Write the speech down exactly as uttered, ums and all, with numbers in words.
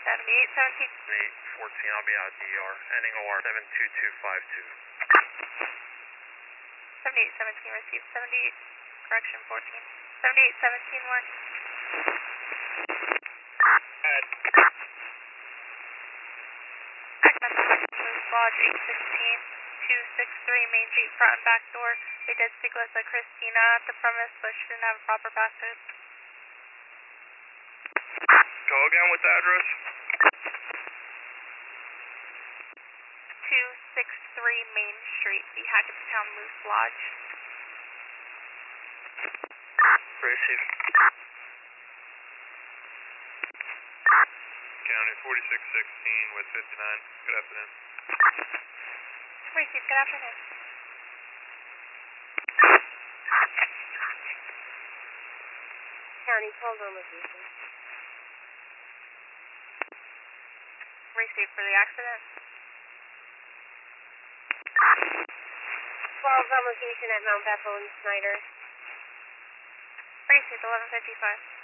seventy-eight seventeen. eight fourteen, I'll be out D R. Ending O R seven two two five two. seventy-eight seventeen received. seventy-eight, correction fourteen. seventy-eight seventeen one. Head. Moose Lodge eight sixteen two six three Main Street front and back door. They did speak with a Christina at the premise, but she didn't have a proper passcode. Go again with the address. two six three Main Street, the Hackettstown Moose Lodge. Receive. County forty-six sixteen with fifty-nine. Good afternoon. Receive, good afternoon. County, twelve on location. Receive for the accident. twelve on location at Mount Bethel and Snyder. Receive eleven fifty-five.